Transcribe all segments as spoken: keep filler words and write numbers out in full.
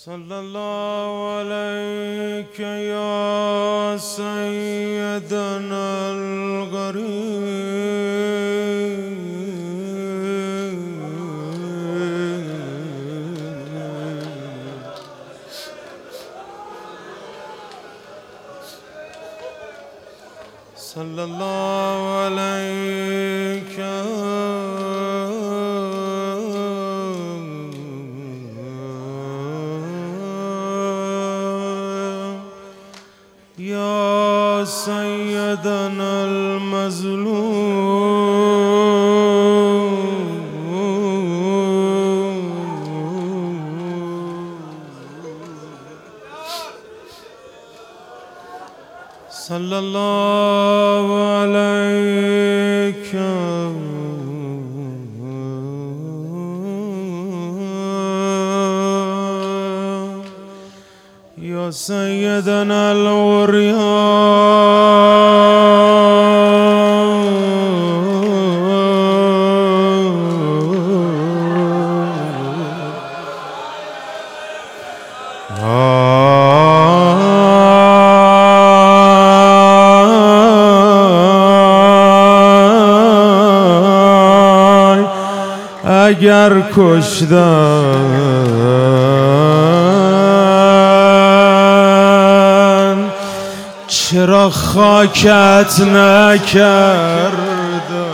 صلى الله عليك يا سيدنا الغريب صلى الله عليك يا سيدنا المظلوم صلى الله عليك يا سيدنا العريان اگر کشتن چرا خاکت نکردن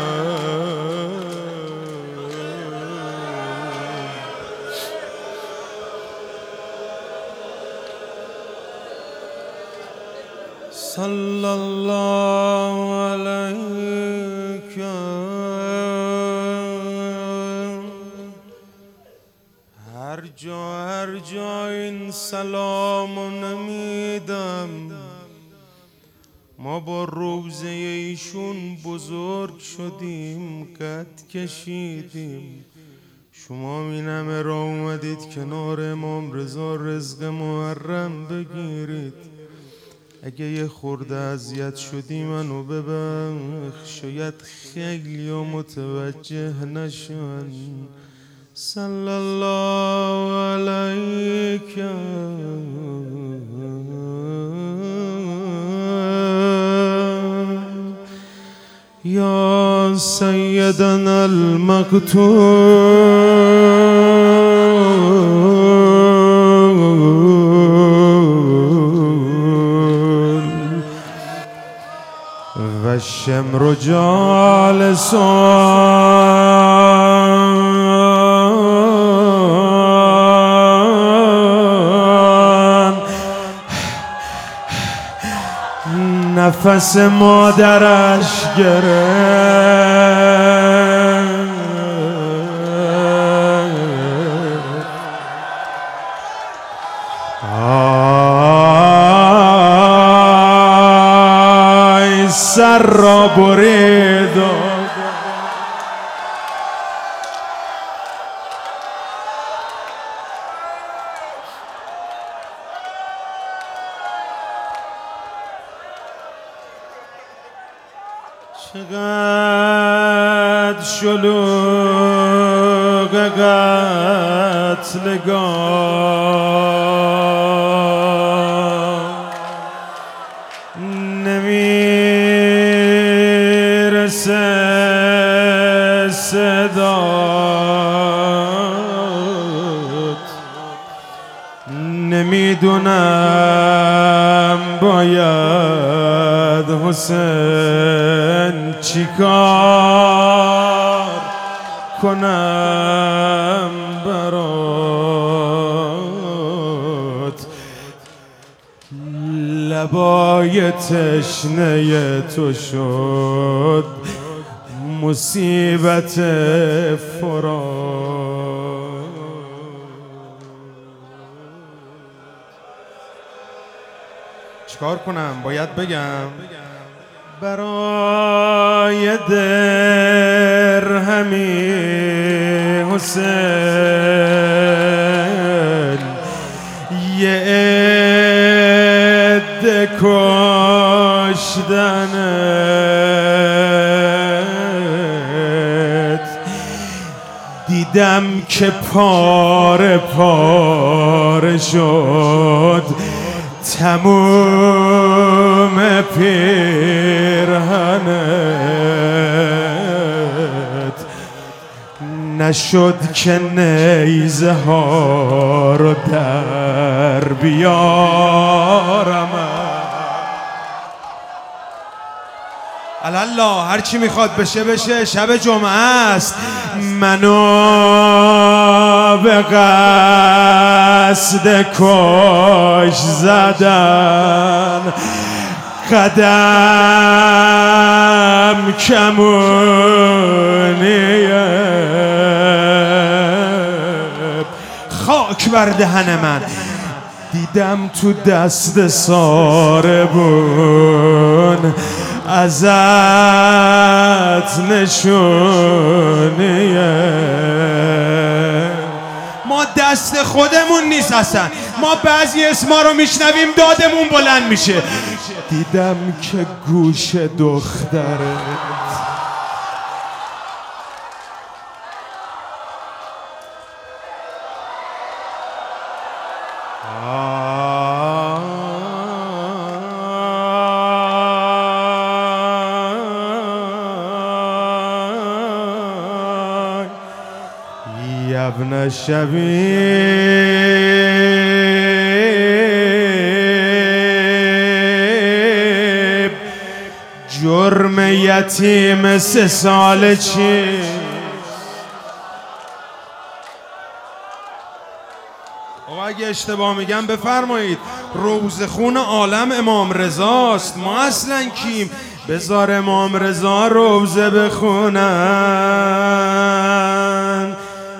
صلی الله علیک هر جا هر جا این سلامو نمیدم ما با روزه ایشون بزرگ شدیم قد کشیدیم شما این همه را اومدید کنار امام رضا رزق محرم بگیرید اگه یه خورده اذیت شدی منو ببخش شاید خیلی متوجه نشن صلی الله علیک یا سیدنا المقتول و الشمر جالسان نفس مادرش گرفت آی سر را برید چقدر شلوغ قتلگاه نمیرسه صدات نمیدونم باید حسین چیکار کنم برات لبای تشنه تو شد مصیبت فرات چیکار کنم باید بگم برای درهمی حسین یه عده کشتنت دیدم که پاره پاره شد تموم پیرهنت، نشد که نیزه ها رو در بیارم. الله هرچی میخواد بشه بشه، شب جمعه است. منو به قصد کش زدن، قدم کمونیه، خاک بر دهن من. دیدم تو دست ساربون ازت نشونیه. ما دست خودمون نیست اصلا، ما بعضی اسما رو میشنویم دادمون بلند میشه. دیدم که گوش دخترت ابن شبیب، جرم یتیم سه ساله چی؟ او اگه اشتباه میگم بفرمایید. روزخون عالم امام رضاست، ما اصلا کیم؟ بذار امام رضا روزه بخونن.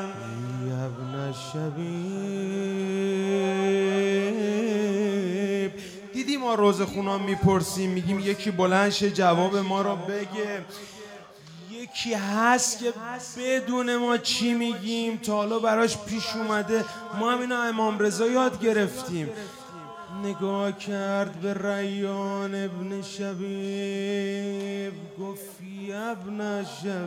شبیب دیدی ما روز خونام میپرسیم، میگیم یکی بلند شه جواب ما رو بگه. یکی هست که بدون ما چی میگیم تا حالا براش پیش اومده، ما هم اینا امام رضا یاد گرفتیم. نگاه کرد به ریان ابن شبیب، گفت یا ابن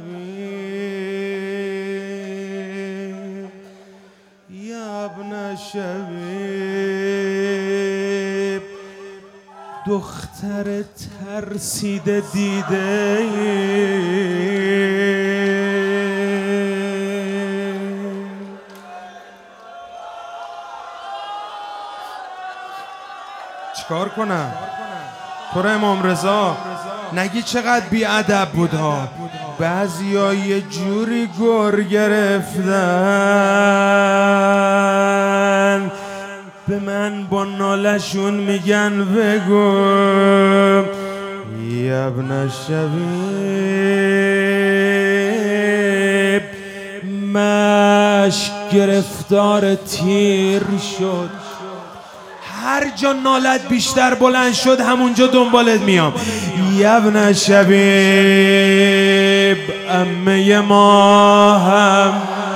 شبیب، یا ابن شبیب، دختر ترسیده دیده چیکار کنم؟ تو را امام رضا نگی چقدر بی‌ادب بود ها. بعضیا یه جوری گر گرفتن به من با نالشون میگن بگو یا ابن شبیب. مشک گرفتار تیر شد، هر جا نالت بیشتر بلند شد همونجا دنبالت میام. یا ابن شبیب، عمه ما هم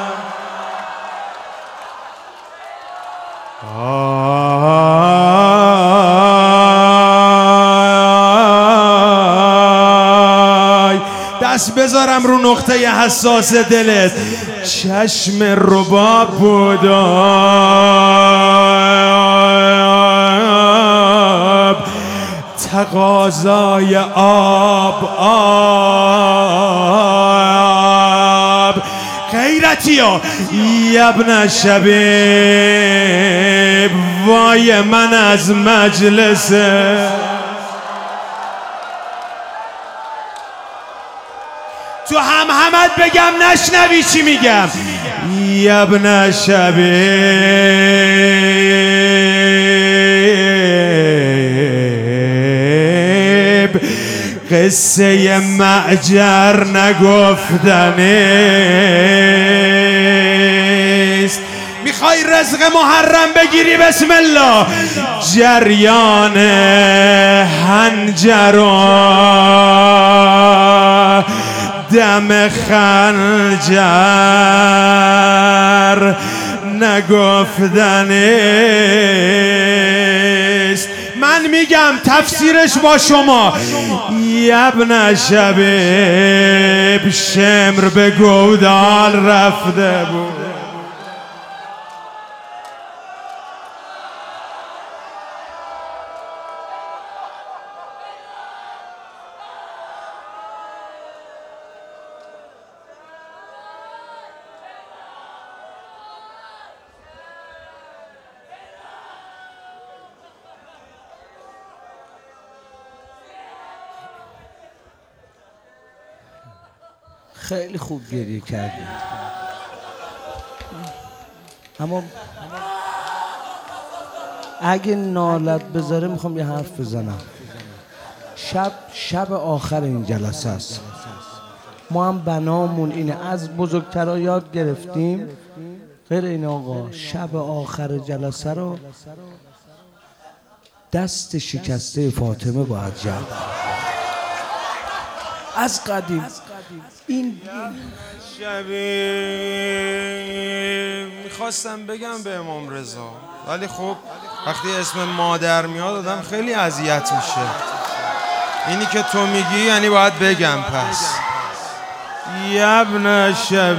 آی دست بذارم رو نقطه حساس دلت. چشم رباب بود تقاضای آب آب. غیرتی ها یا ابن شبیب، وای من از مجلس تو هم همت بگم نشنوی چی میگم. یا ابن شبیب، قصه معجر نگفتنیست. میخوای رزق محرم بگیری؟ بسم الله. جریان هنجر دم خنجر نگفتنیست. من میگم تفسیرش با شما. یبن شبیب شمر به گودال رفته بود. خیلی خوب گریه کردی، اما اگه نالت بذاره میخوام یه حرف بزنم. شب شب آخر این جلسه است. ما هم بنامون اینه، از بزرگترها یاد گرفتیم. غیر این آقا، شب آخر جلسه رو دست شکسته فاطمه باید جمع. از قدیم این شبی میخواستم بگم به امام رضا، ولی خب وقتی اسم مادر میاد آدم خیلی اذیت میشه. اینی که تو میگی یعنی باید بگم. پس یبن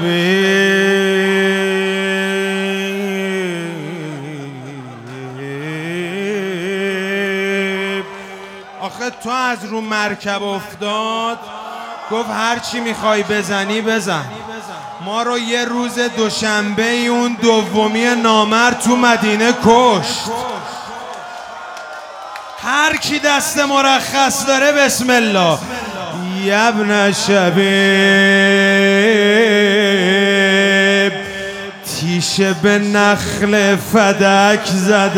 شبی آخه تو از رو مرکب افتاد، گفت هر چی میخوای بزنی بزن. ما رو یه روز دوشنبه اون دومی نامرد تو مدینه کشت. هر کی دست مرخص داره بسم الله. یبن شبیب تیشه به نخل فدک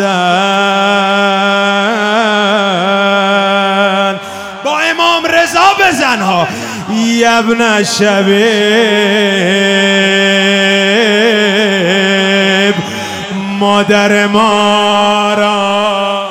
زدن. با امام رضا بزن ها. یبن شبیب مادر ما را